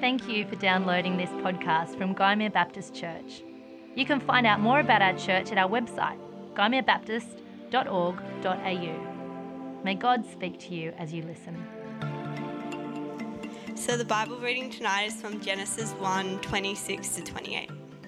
Thank you for downloading this podcast from Gymea Baptist Church. You can find out more about our church at our website, gymeabaptist.org.au. May God speak to you as you listen. So the Bible reading tonight is from Genesis 1:26-28.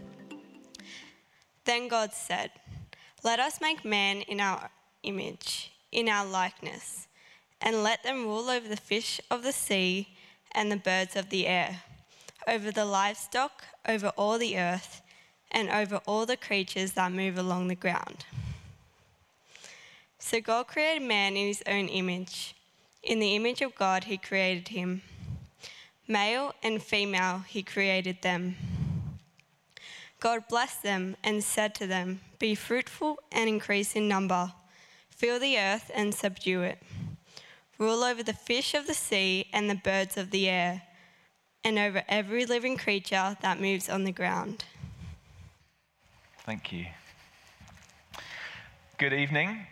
Then God said, "Let us make man in our image, in our likeness, and let them rule over the fish of the sea and the birds of the air, over the livestock, over all the earth, and over all the creatures that move along the ground." So God created man in his own image. In the image of God he created him. Male and female he created them. God blessed them and said to them, "Be fruitful and increase in number. Fill the earth and subdue it. Rule over the fish of the sea and the birds of the air, and over every living creature that moves on the ground." Thank you. Good evening.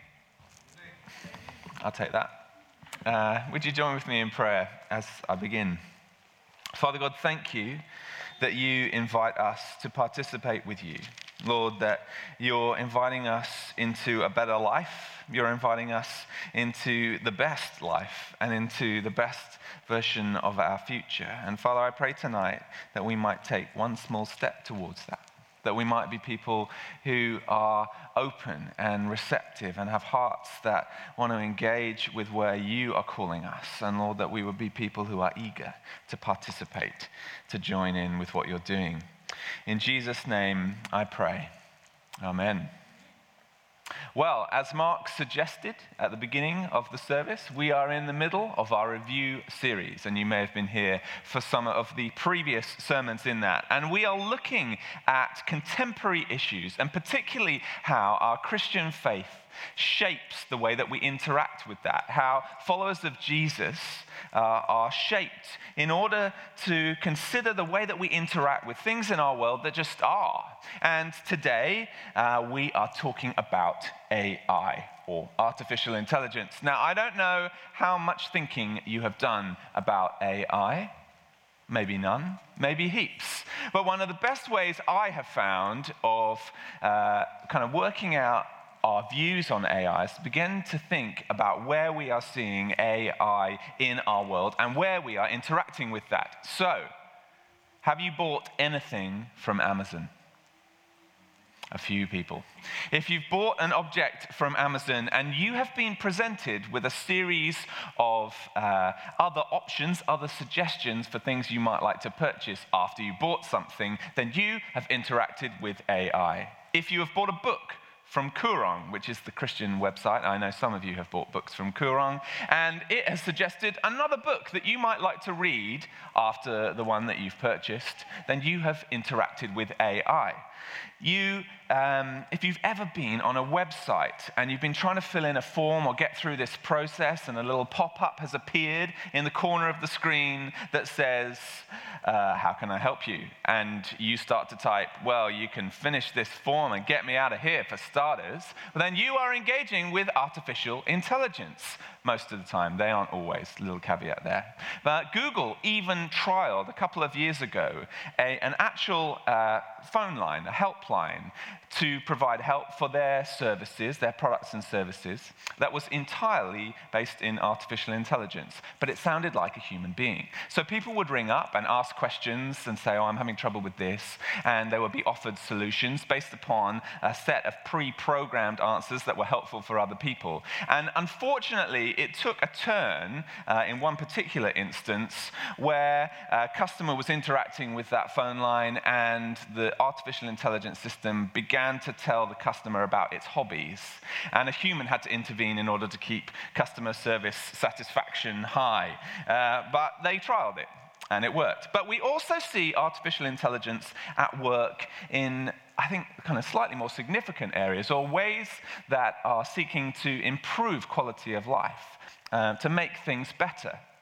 I'll take that. Would you join with me in prayer as I begin? Father God, thank you that you invite us to participate with you. Lord, that you're inviting us into a better life. You're inviting us into the best life and into the best version of our future. And Father, I pray tonight that we might take one small step towards that we might be people who are open and receptive and have hearts that want to engage with where you are calling us. And Lord, that we would be people who are eager to participate, to join in with what you're doing. In Jesus' name, I pray. Amen. Well, as Mark suggested at the beginning of the service, we are in the middle of our review series, and you may have been here for some of the previous sermons in that. And we are looking at contemporary issues, and particularly how our Christian faith shapes the way that we interact with that, how followers of Jesus are shaped in order to consider the way that we interact with things in our world that just are. And today we are talking about AI, or artificial intelligence. Now, I don't know how much thinking you have done about AI. Maybe none, maybe heaps. But one of the best ways I have found of kind of working out our views on AI is to begin to think about where we are seeing AI in our world and where we are interacting with that. So, have you bought anything from Amazon? A few people. If you've bought an object from Amazon and you have been presented with a series of other options, other suggestions for things you might like to purchase after you bought something, then you have interacted with AI. If you have bought a book from Koorong, which is the Christian website. I know some of you have bought books from Koorong, and it has suggested another book that you might like to read after the one that you've purchased. Then you have interacted with AI. If you've ever been on a website and you've been trying to fill in a form or get through this process, and a little pop-up has appeared in the corner of the screen that says, "How can I help you?" And you start to type, "Well, you can finish this form and get me out of here for starters," but then you are engaging with artificial intelligence. Most of the time. They aren't always, little caveat there. But Google even trialed a couple of years ago an actual phone line, a helpline, to provide help for their services, their products and services, that was entirely based in artificial intelligence. But it sounded like a human being. So people would ring up and ask questions and say, "Oh, I'm having trouble with this." And they would be offered solutions based upon a set of pre-programmed answers that were helpful for other people. And unfortunately, it took a turn in one particular instance where a customer was interacting with that phone line, and the artificial intelligence system began to tell the customer about its hobbies. And a human had to intervene in order to keep customer service satisfaction high. But they trialed it, and it worked. But we also see artificial intelligence at work in, I think, kind of slightly more significant areas, or ways that are seeking to improve quality of life, to make things better.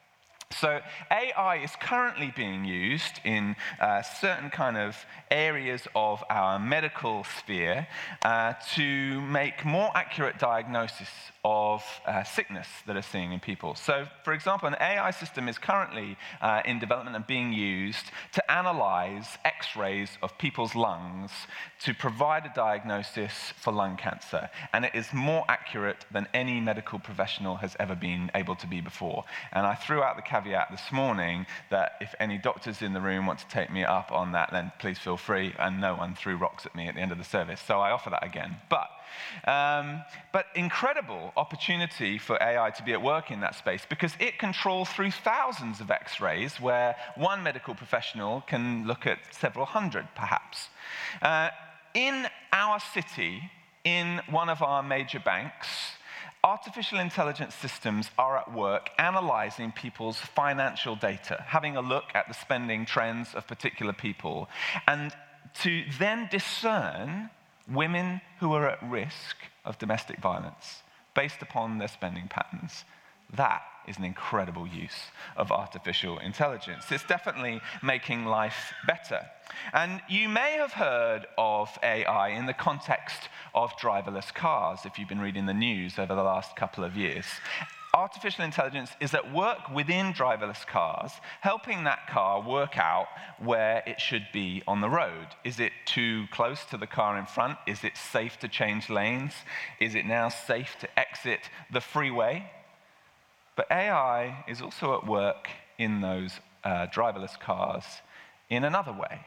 So AI is currently being used in certain kind of areas of our medical sphere to make more accurate diagnosis of sickness that are seen in people. So, for example, an AI system is currently in development and being used to analyze X-rays of people's lungs to provide a diagnosis for lung cancer. And it is more accurate than any medical professional has ever been able to be before. And I threw out the caveat this morning that if any doctors in the room want to take me up on that, then please feel free, and no one threw rocks at me at the end of the service. So I offer that again. But incredible opportunity for AI to be at work in that space, because it can trawl through thousands of X-rays where one medical professional can look at several hundred, perhaps. In our city, in one of our major banks, artificial intelligence systems are at work analyzing people's financial data, having a look at the spending trends of particular people, and to then discern women who are at risk of domestic violence based upon their spending patterns. That is an incredible use of artificial intelligence. It's definitely making life better. And you may have heard of AI in the context of driverless cars if you've been reading the news over the last couple of years. Artificial intelligence is at work within driverless cars, helping that car work out where it should be on the road. Is it too close to the car in front? Is it safe to change lanes? Is it now safe to exit the freeway? But AI is also at work in those driverless cars in another way.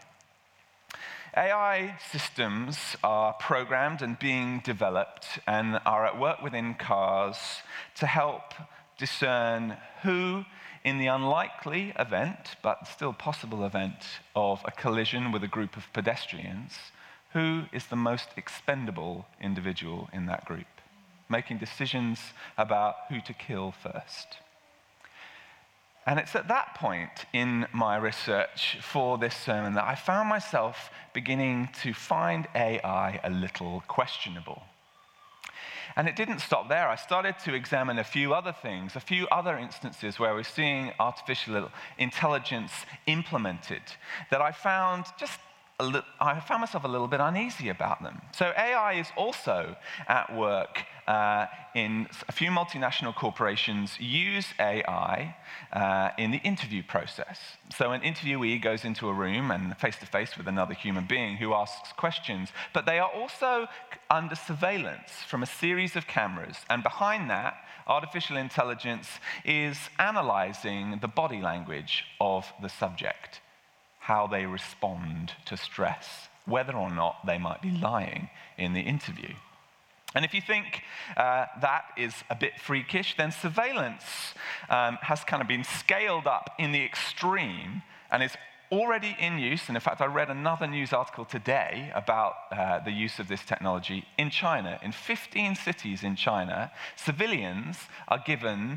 AI systems are programmed and being developed and are at work within cars to help discern who, in the unlikely event, but still possible event, of a collision with a group of pedestrians, who is the most expendable individual in that group, making decisions about who to kill first. And it's at that point in my research for this sermon that I found myself beginning to find AI a little questionable. And it didn't stop there. I started to examine a few other things, a few other instances where we're seeing artificial intelligence implemented that I found myself a little bit uneasy about them. So AI is also at work in a few multinational corporations use AI in the interview process. So an interviewee goes into a room and face-to-face with another human being who asks questions, but they are also under surveillance from a series of cameras. And behind that, artificial intelligence is analyzing the body language of the subject, how they respond to stress, whether or not they might be lying in the interview. And if you think that is a bit freakish, then surveillance has kind of been scaled up in the extreme and is already in use. And in fact, I read another news article today about the use of this technology in China. In 15 cities in China, citizens are given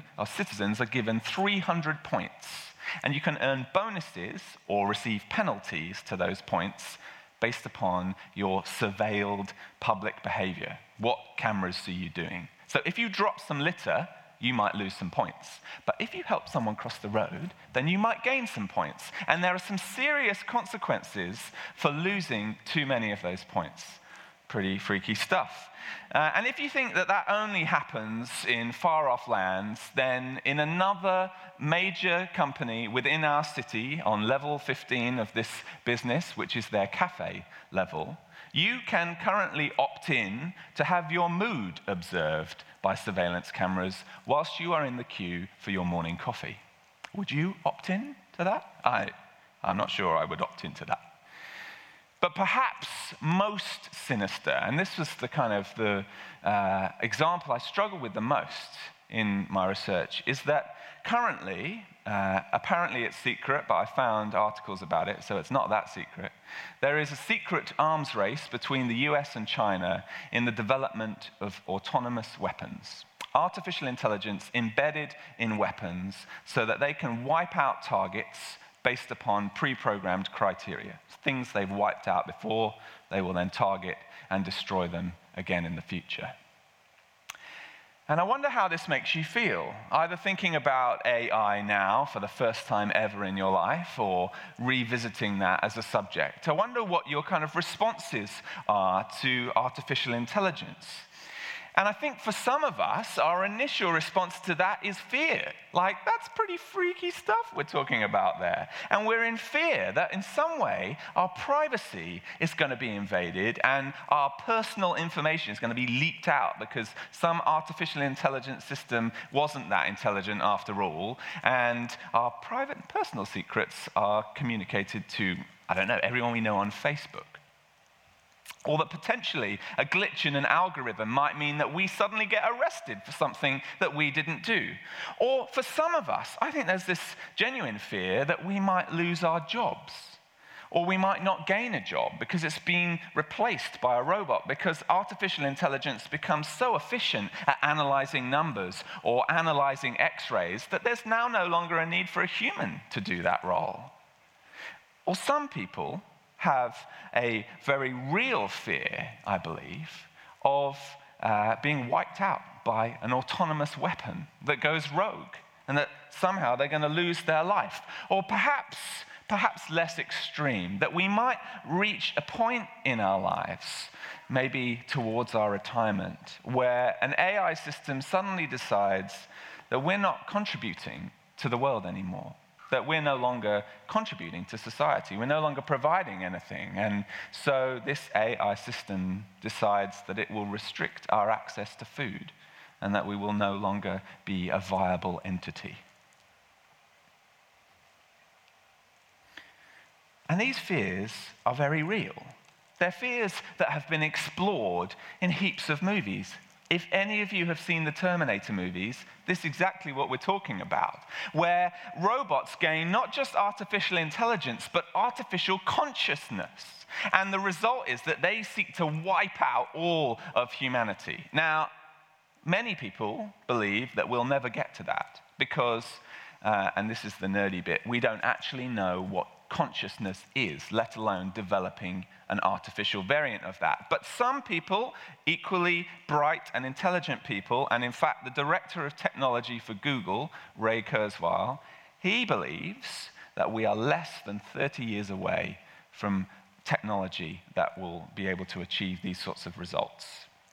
300 points. And you can earn bonuses or receive penalties to those points based upon your surveilled public behavior. What cameras are you doing? So if you drop some litter, you might lose some points. But if you help someone cross the road, then you might gain some points. And there are some serious consequences for losing too many of those points. Pretty freaky stuff. And if you think that that only happens in far-off lands, then in another major company within our city, on level 15 of this business, which is their cafe level, you can currently opt in to have your mood observed by surveillance cameras whilst you are in the queue for your morning coffee. Would you opt in to that? I'm not sure I would opt into that. But perhaps most sinister, and this was the kind of the example I struggled with the most in my research, is that currently, apparently it's secret, but I found articles about it, so it's not that secret. There is a secret arms race between the US and China in the development of autonomous weapons. Artificial intelligence embedded in weapons so that they can wipe out targets based upon pre-programmed criteria. Things they've wiped out before, they will then target and destroy them again in the future. And I wonder how this makes you feel, either thinking about AI now for the first time ever in your life or revisiting that as a subject. I wonder what your kind of responses are to artificial intelligence. And I think for some of us, our initial response to that is fear. Like, that's pretty freaky stuff we're talking about there. And we're in fear that in some way our privacy is going to be invaded and our personal information is going to be leaked out because some artificial intelligence system wasn't that intelligent after all. And our private and personal secrets are communicated to, I don't know, everyone we know on Facebook. Or that potentially a glitch in an algorithm might mean that we suddenly get arrested for something that we didn't do. Or for some of us, I think there's this genuine fear that we might lose our jobs. Or we might not gain a job because it's been replaced by a robot, because artificial intelligence becomes so efficient at analyzing numbers or analyzing x-rays that there's now no longer a need for a human to do that role. Or some people have a very real fear, I believe, of being wiped out by an autonomous weapon that goes rogue and that somehow they're going to lose their life. Or perhaps less extreme, that we might reach a point in our lives, maybe towards our retirement, where an AI system suddenly decides that we're not contributing to the world anymore. That we're no longer contributing to society. We're no longer providing anything. And so this AI system decides that it will restrict our access to food and that we will no longer be a viable entity. And these fears are very real. They're fears that have been explored in heaps of movies. If any of you have seen the Terminator movies, this is exactly what we're talking about, where robots gain not just artificial intelligence, but artificial consciousness. And the result is that they seek to wipe out all of humanity. Now, many people believe that we'll never get to that because, and this is the nerdy bit, we don't actually know what consciousness is, let alone developing an artificial variant of that. But some people, equally bright and intelligent people, and in fact the director of technology for Google, Ray Kurzweil, he believes that we are less than 30 years away from technology that will be able to achieve these sorts of results.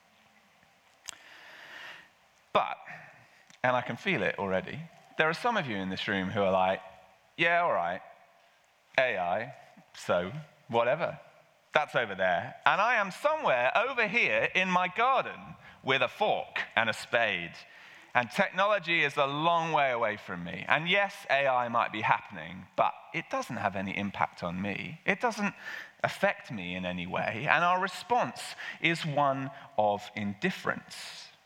But, and I can feel it already, there are some of you in this room who are like, yeah, all right, AI, so whatever. That's over there. And I am somewhere over here in my garden with a fork and a spade. And technology is a long way away from me. And yes, AI might be happening, but it doesn't have any impact on me. It doesn't affect me in any way. And our response is one of indifference.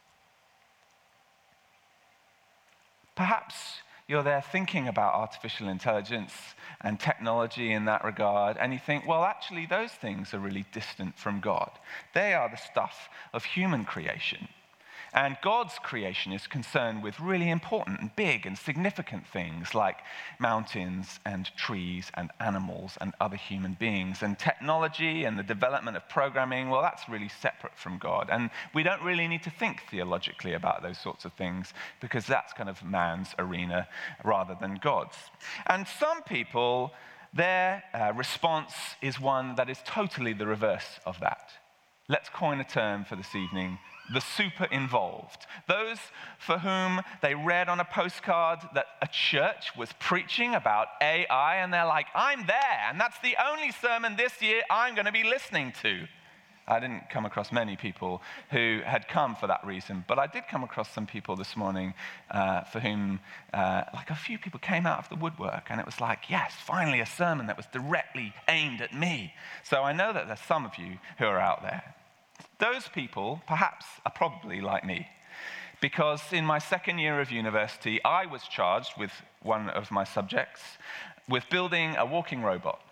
Perhaps you're there thinking about artificial intelligence and technology in that regard, and you think, well, actually, those things are really distant from God. They are the stuff of human creation. And God's creation is concerned with really important and big and significant things like mountains and trees and animals and other human beings. And technology and the development of programming, well, that's really separate from God. And we don't really need to think theologically about those sorts of things because that's kind of man's arena rather than God's. And some people, their response is one that is totally the reverse of that. Let's coin a term for this evening: the super involved. Those for whom they read on a postcard that a church was preaching about AI, and they're like, I'm there, and that's the only sermon this year I'm going to be listening to. I didn't come across many people who had come for that reason, but I did come across some people this morning for whom, like a few people came out of the woodwork, and it was like, yes, finally a sermon that was directly aimed at me. So I know that there's some of you who are out there. Those people, perhaps, are probably like me, because in my second year of university, I was charged with one of my subjects with building a walking robot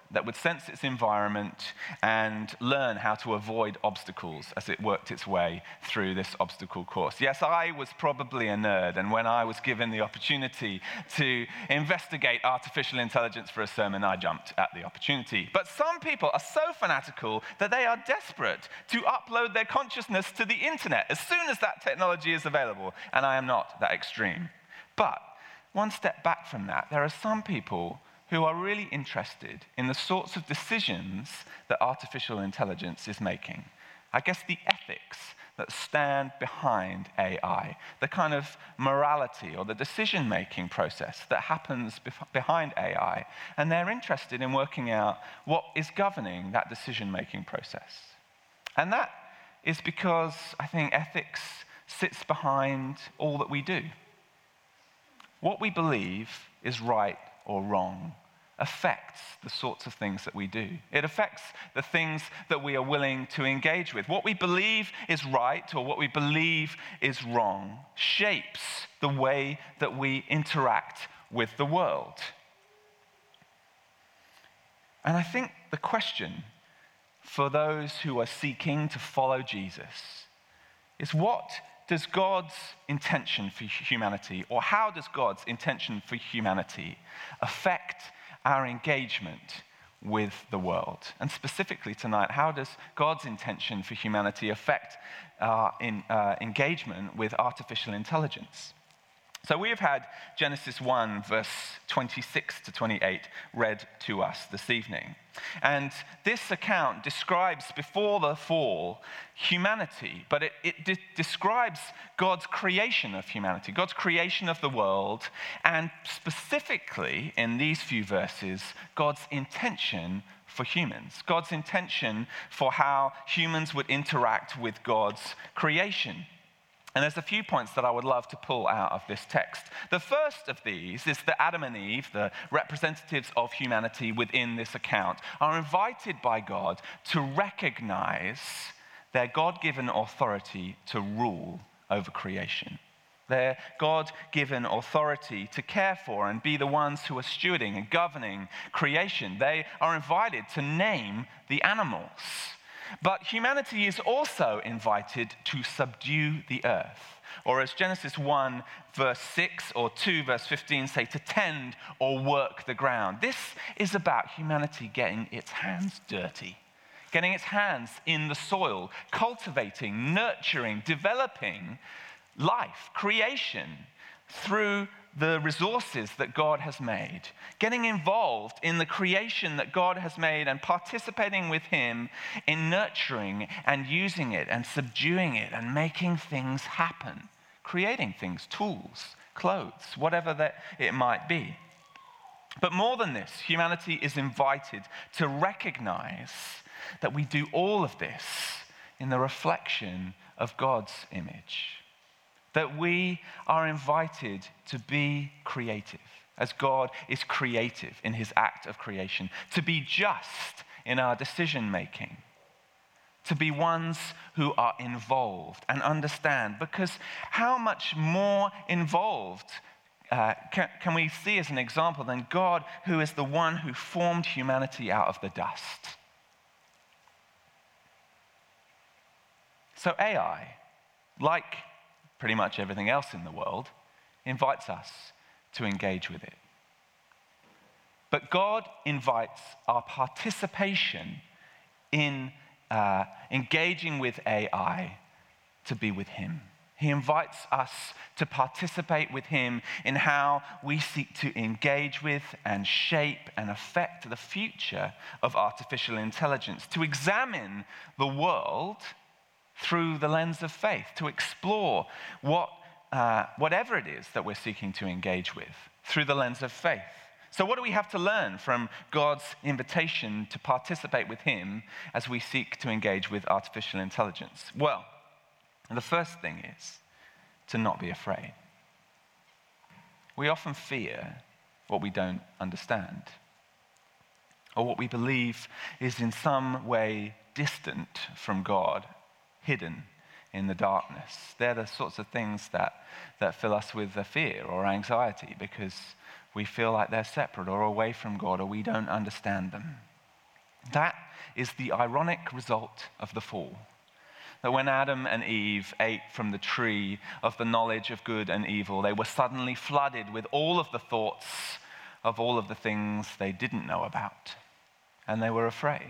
that would sense its environment and learn how to avoid obstacles as it worked its way through this obstacle course. Yes, I was probably a nerd, and when I was given the opportunity to investigate artificial intelligence for a sermon, I jumped at the opportunity. But some people are so fanatical that they are desperate to upload their consciousness to the internet as soon as that technology is available, and I am not that extreme. But one step back from that, there are some people who are really interested in the sorts of decisions that artificial intelligence is making. I guess the ethics that stand behind AI, the kind of morality or the decision-making process that happens behind AI, and they're interested in working out what is governing that decision-making process. And that is because I think ethics sits behind all that we do. What we believe is right or wrong affects the sorts of things that we do. It affects the things that we are willing to engage with. What we believe is right or what we believe is wrong shapes the way that we interact with the world. And I think the question for those who are seeking to follow Jesus is, what does God's intention for humanity, or how does God's intention for humanity affect our engagement with the world? And specifically tonight, how does God's intention for humanity affect our engagement with artificial intelligence? So we have had Genesis 1, verse 26 to 28 read to us this evening. And this account describes, before the fall, humanity, but it describes God's creation of humanity, God's creation of the world, and specifically in these few verses, God's intention for humans, God's intention for how humans would interact with God's creation. And there's a few points that I would love to pull out of this text. The first of these is that Adam and Eve, the representatives of humanity within this account, are invited by God to recognize their God-given authority to rule over creation. Their God-given authority to care for and be the ones who are stewarding and governing creation. They are invited to name the animals. But humanity is also invited to subdue the earth. Or as Genesis 1 verse 6 or 2 verse 15 say, to tend or work the ground. This is about humanity getting its hands dirty, getting its hands in the soil, cultivating, nurturing, developing life, creation through the resources that God has made, getting involved in the creation that God has made and participating with Him in nurturing and using it and subduing it and making things happen, creating things, tools, clothes, whatever that it might be. But more than this, humanity is invited to recognize that we do all of this in the reflection of God's image. That we are invited to be creative, as God is creative in His act of creation, to be just in our decision making, to be ones who are involved and understand, because how much more involved can we see as an example than God, who is the one who formed humanity out of the dust? So AI, like pretty much everything else in the world, invites us to engage with it. But God invites our participation in engaging with AI to be with Him. He invites us to participate with Him in how we seek to engage with and shape and affect the future of artificial intelligence, to examine the world through the lens of faith, to explore whatever it is that we're seeking to engage with through the lens of faith. So what do we have to learn from God's invitation to participate with Him as we seek to engage with artificial intelligence? Well, the first thing is to not be afraid. We often fear what we don't understand, or what we believe is in some way distant from God, hidden in the darkness. They're the sorts of things that fill us with a fear or anxiety because we feel like they're separate or away from God, or we don't understand them. That is the ironic result of the fall. That when Adam and Eve ate from the tree of the knowledge of good and evil, they were suddenly flooded with all of the thoughts of all of the things they didn't know about, and they were afraid.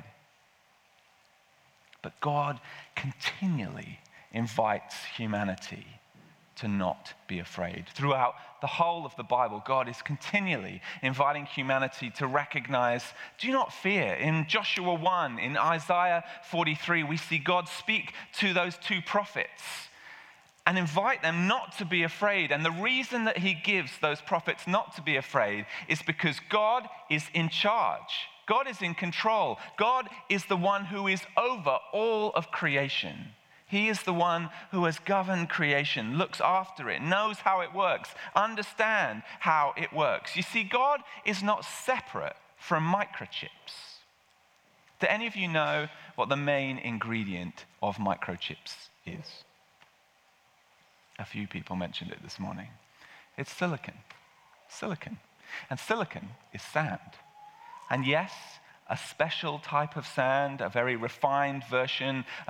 But God continually invites humanity to not be afraid. Throughout the whole of the Bible, God is continually inviting humanity to recognize, do not fear. In Joshua 1, in Isaiah 43, we see God speak to those two prophets and invite them not to be afraid. And the reason that he gives those prophets not to be afraid is because God is in charge. God is in control. God is the one who is over all of creation. He is the one who has governed creation, looks after it, knows how it works, understands how it works. You see, God is not separate from microchips. Do any of you know what the main ingredient of microchips is? A few people mentioned it this morning. It's silicon. Silicon. And silicon is sand. And yes, a special type of sand, a very refined version, a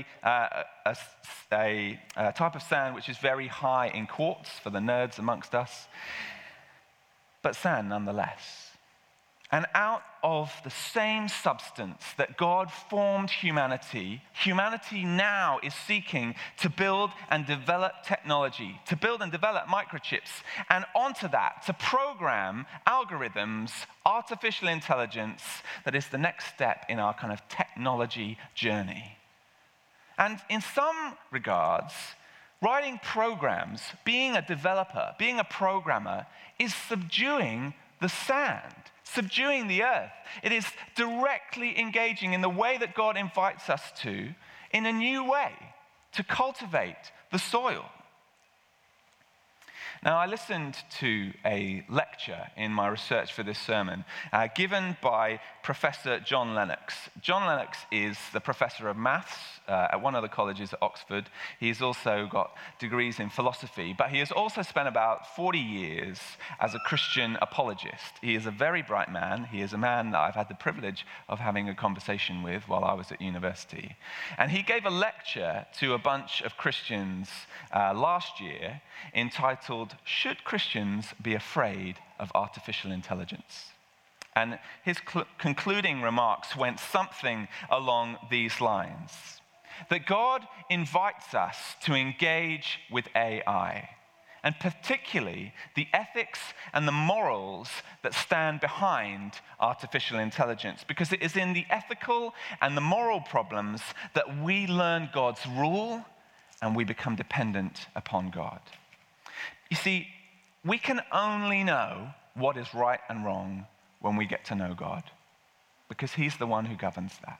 type of sand which is very high in quartz for the nerds amongst us, but sand nonetheless. And out of the same substance that God formed humanity, humanity now is seeking to build and develop technology, to build and develop microchips, and onto that, to program algorithms, artificial intelligence, that is the next step in our kind of technology journey. And in some regards, writing programs, being a developer, being a programmer, is subduing the sand, subduing the earth. It is directly engaging in the way that God invites us to, in a new way, to cultivate the soil. Now, I listened to a lecture in my research for this sermon given by Professor John Lennox. John Lennox is the professor of maths at one of the colleges at Oxford. He's also got degrees in philosophy, but he has also spent about 40 years as a Christian apologist. He is a very bright man. He is a man that I've had the privilege of having a conversation with while I was at university. And he gave a lecture to a bunch of Christians last year entitled, "Should Christians Be Afraid of Artificial Intelligence?" And his concluding remarks went something along these lines. That God invites us to engage with AI, and particularly the ethics and the morals that stand behind artificial intelligence, because it is in the ethical and the moral problems that we learn God's rule and we become dependent upon God. You see, we can only know what is right and wrong when we get to know God, because he's the one who governs that.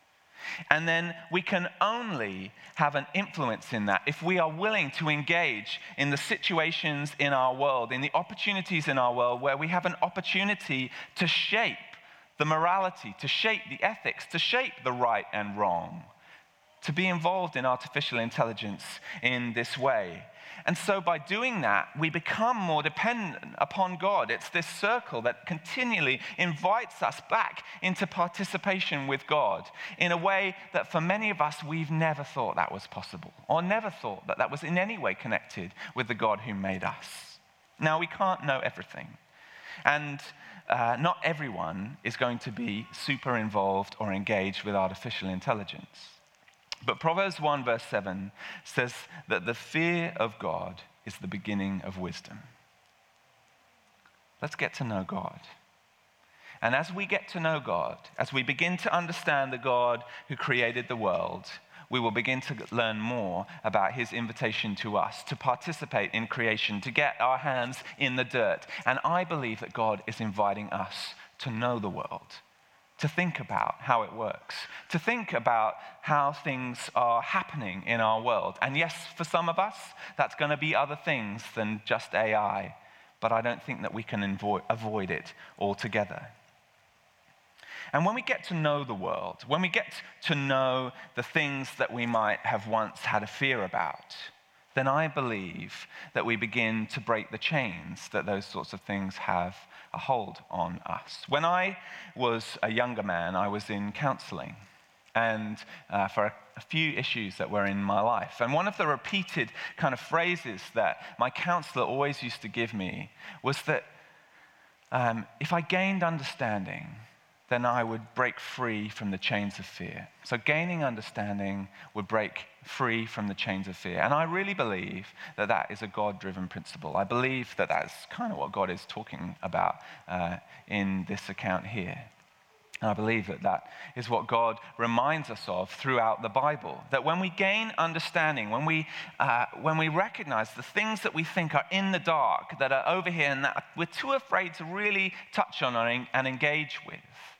And then we can only have an influence in that if we are willing to engage in the situations in our world, in the opportunities in our world where we have an opportunity to shape the morality, to shape the ethics, to shape the right and wrong, to be involved in artificial intelligence in this way. And so by doing that, we become more dependent upon God. It's this circle that continually invites us back into participation with God in a way that for many of us, we've never thought that was possible, or never thought that that was in any way connected with the God who made us. Now, we can't know everything. And not everyone is going to be super involved or engaged with artificial intelligence. But Proverbs 1 verse 7 says that the fear of God is the beginning of wisdom. Let's get to know God. And as we get to know God, as we begin to understand the God who created the world, we will begin to learn more about his invitation to us to participate in creation, to get our hands in the dirt. And I believe that God is inviting us to know the world, to think about how it works, to think about how things are happening in our world. And yes, for some of us, that's going to be other things than just AI, but I don't think that we can avoid it altogether. And when we get to know the world, when we get to know the things that we might have once had a fear about, then I believe that we begin to break the chains that those sorts of things have a hold on us. When I was a younger man, I was in counseling, and for a few issues that were in my life. And one of the repeated kind of phrases that my counselor always used to give me was that if I gained understanding, then I would break free from the chains of fear. So gaining understanding would break free from the chains of fear. And I really believe that that is a God-driven principle. I believe that that's kind of what God is talking about in this account here. And I believe that that is what God reminds us of throughout the Bible. That when we gain understanding, when we recognize the things that we think are in the dark, that are over here and that we're too afraid to really touch on and engage with,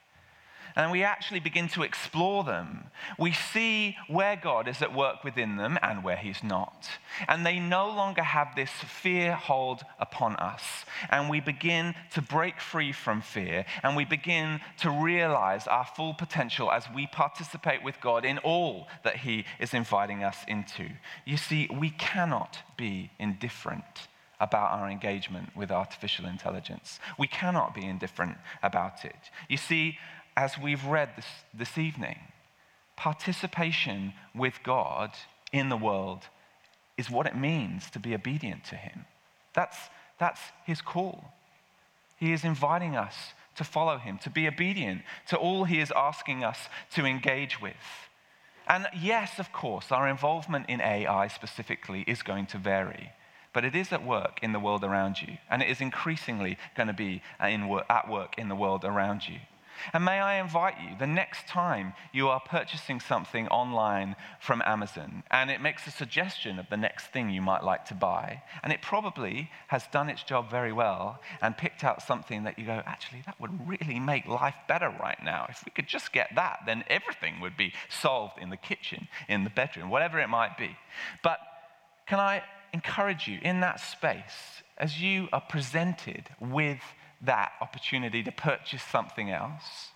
and we actually begin to explore them, we see where God is at work within them and where he's not. And they no longer have this fear hold upon us. And we begin to break free from fear, and we begin to realize our full potential as we participate with God in all that he is inviting us into. You see, we cannot be indifferent about our engagement with artificial intelligence. We cannot be indifferent about it. You see, as we've read this evening, participation with God in the world is what it means to be obedient to him. That's his call. He is inviting us to follow him, to be obedient to all he is asking us to engage with. And yes, of course, our involvement in AI specifically is going to vary. But it is at work in the world around you. And it is increasingly going to be at work in the world around you. And may I invite you, the next time you are purchasing something online from Amazon, and it makes a suggestion of the next thing you might like to buy, and it probably has done its job very well and picked out something that you go, actually, that would really make life better right now. If we could just get that, then everything would be solved in the kitchen, in the bedroom, whatever it might be. But can I encourage you in that space, as you are presented with that opportunity to purchase something else,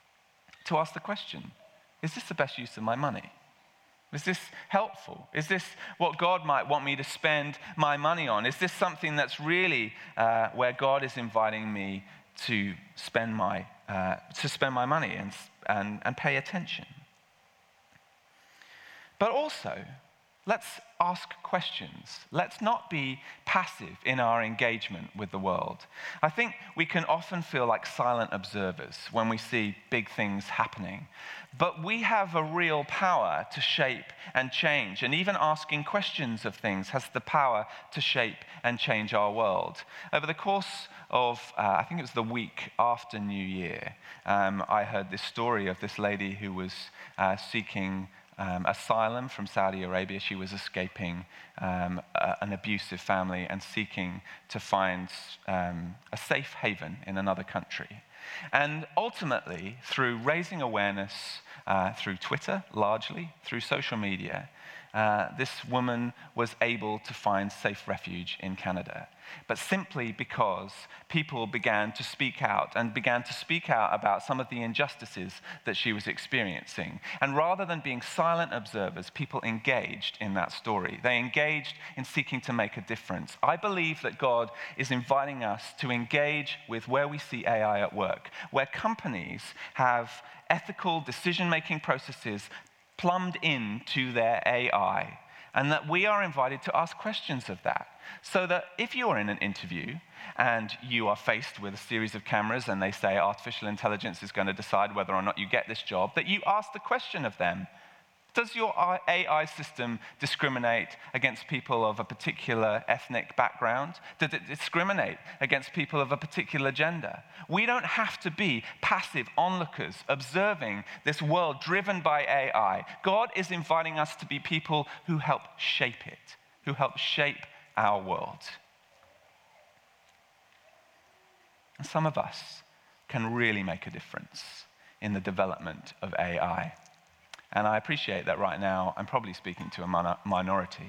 to ask the question, is this the best use of my money? Is this helpful? Is this what God might want me to spend my money on? Is this something that's really where God is inviting me to spend my money and pay attention? But also, let's ask questions. Let's not be passive in our engagement with the world. I think we can often feel like silent observers when we see big things happening. But we have a real power to shape and change. And even asking questions of things has the power to shape and change our world. Over the course of, I think it was the week after New Year, I heard this story of this lady who was seeking asylum from Saudi Arabia. She was escaping an abusive family and seeking to find a safe haven in another country. And ultimately, through raising awareness, through Twitter largely, through social media, this woman was able to find safe refuge in Canada. But simply because people began to speak out about some of the injustices that she was experiencing. And rather than being silent observers, people engaged in that story. They engaged in seeking to make a difference. I believe that God is inviting us to engage with where we see AI at work, where companies have ethical decision-making processes plumbed into their AI, and that we are invited to ask questions of that. So that if you are in an interview and you are faced with a series of cameras and they say artificial intelligence is going to decide whether or not you get this job, that you ask the question of them, does your AI system discriminate against people of a particular ethnic background? Does it discriminate against people of a particular gender? We don't have to be passive onlookers observing this world driven by AI. God is inviting us to be people who help shape it, who help shape our world. And some of us can really make a difference in the development of AI. And I appreciate that right now I'm probably speaking to a minority.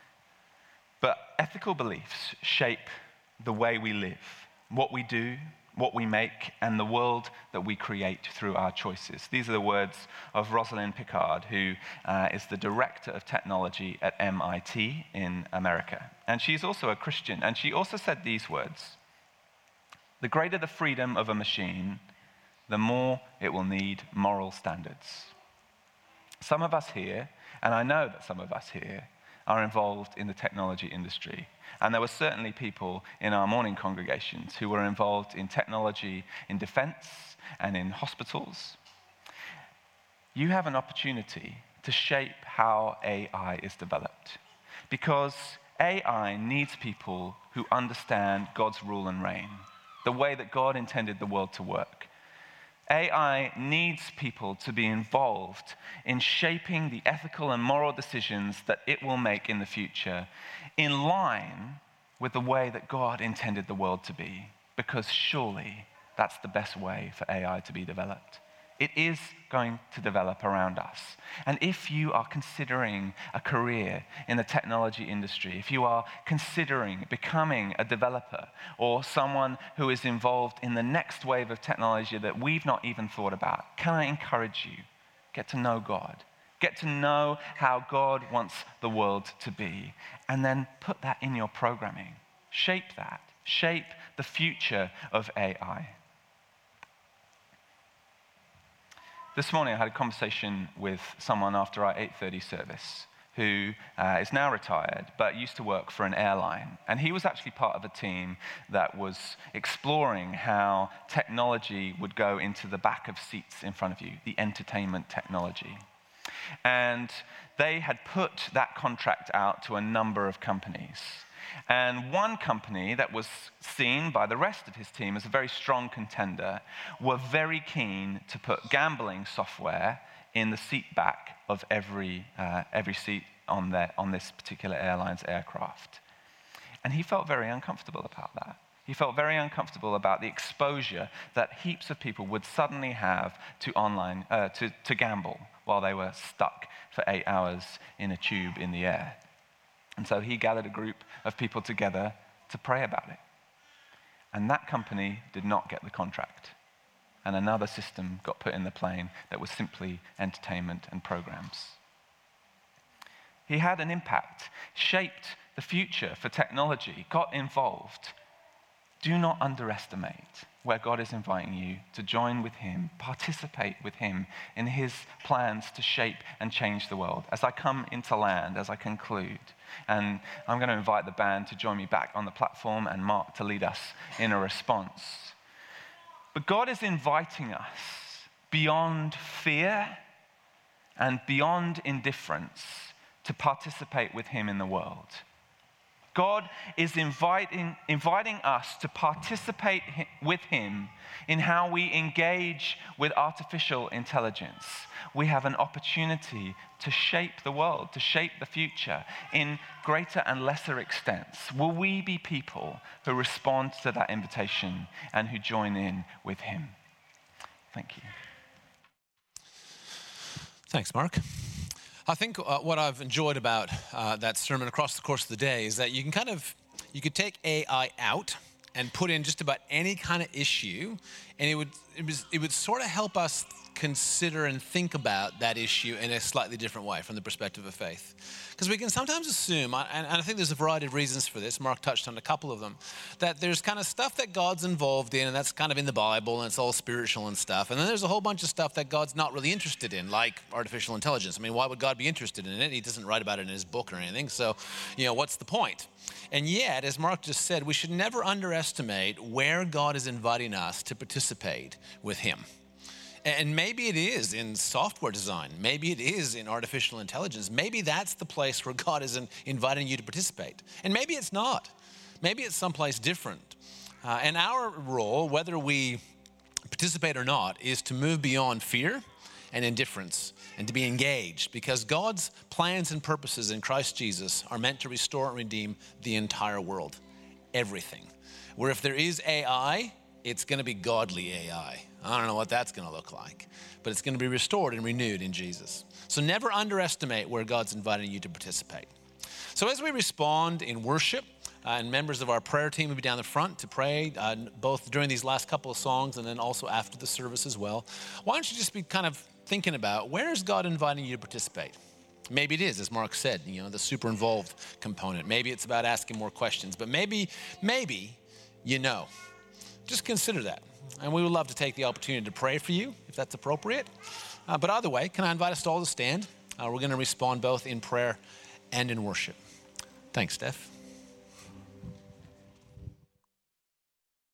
But ethical beliefs shape the way we live, what we do, what we make, and the world that we create through our choices. These are the words of Rosalind Picard, who is the director of technology at MIT in America. And she's also a Christian, and she also said these words: "The greater the freedom of a machine, the more it will need moral standards." Some of us here, and I know that some of us here, are involved in the technology industry. And there were certainly people in our morning congregations who were involved in technology in defense and in hospitals. You have an opportunity to shape how AI is developed, because AI needs people who understand God's rule and reign, the way that God intended the world to work. AI needs people to be involved in shaping the ethical and moral decisions that it will make in the future, in line with the way that God intended the world to be, because surely that's the best way for AI to be developed. It is going to develop around us. And if you are considering a career in the technology industry, if you are considering becoming a developer or someone who is involved in the next wave of technology that we've not even thought about, can I encourage you, get to know God. Get to know how God wants the world to be, and then put that in your programming. Shape that. Shape the future of AI. This morning I had a conversation with someone after our 8:30 service who is now retired but used to work for an airline. And he was actually part of a team that was exploring how technology would go into the back of seats in front of you, the entertainment technology. And they had put that contract out to a number of companies. And one company that was seen by the rest of his team as a very strong contender were very keen to put gambling software in the seat back of every seat on this particular airline's aircraft. And he felt very uncomfortable about that. He felt very uncomfortable about the exposure that heaps of people would suddenly have to gamble while they were stuck for 8 hours in a tube in the air. And so he gathered a group of people together to pray about it. And that company did not get the contract. And another system got put in the plane that was simply entertainment and programs. He had an impact, shaped the future for technology, got involved. Do not underestimate where God is inviting you to join with him, participate with him in his plans to shape and change the world. As I come into land, as I conclude, and I'm going to invite the band to join me back on the platform and Mark to lead us in a response. But God is inviting us beyond fear and beyond indifference to participate with him in the world. God is inviting us to participate with him in how we engage with artificial intelligence. We have an opportunity to shape the world, to shape the future in greater and lesser extents. Will we be people who respond to that invitation and who join in with him? Thank you. Thanks, Mark. I think what I've enjoyed about that sermon across the course of the day is that you could take AI out and put in just about any kind of issue, and it would sort of help us consider and think about that issue in a slightly different way from the perspective of faith. Because we can sometimes assume, and I think there's a variety of reasons for this, Mark touched on a couple of them, that there's kind of stuff that God's involved in, and that's kind of in the Bible, and it's all spiritual and stuff. And then there's a whole bunch of stuff that God's not really interested in, like artificial intelligence. I mean, why would God be interested in it? He doesn't write about it in his book or anything. So, what's the point? And yet, as Mark just said, we should never underestimate where God is inviting us to participate with him. And maybe it is in software design. Maybe it is in artificial intelligence. Maybe that's the place where God is inviting you to participate. And maybe it's not. Maybe it's someplace different. And our role, whether we participate or not, is to move beyond fear and indifference and to be engaged, because God's plans and purposes in Christ Jesus are meant to restore and redeem the entire world, everything. Where if there is AI, it's going to be godly AI. I don't know what that's going to look like, but it's going to be restored and renewed in Jesus. So never underestimate where God's inviting you to participate. So as we respond in worship, and members of our prayer team will be down the front to pray, both during these last couple of songs and then also after the service as well. Why don't you just be kind of thinking about, where is God inviting you to participate? Maybe it is, as Mark said, the super involved component. Maybe it's about asking more questions, but maybe, just consider that. And we would love to take the opportunity to pray for you, if that's appropriate. But either way, can I invite us all to stand? We're going to respond both in prayer and in worship. Thanks, Steph.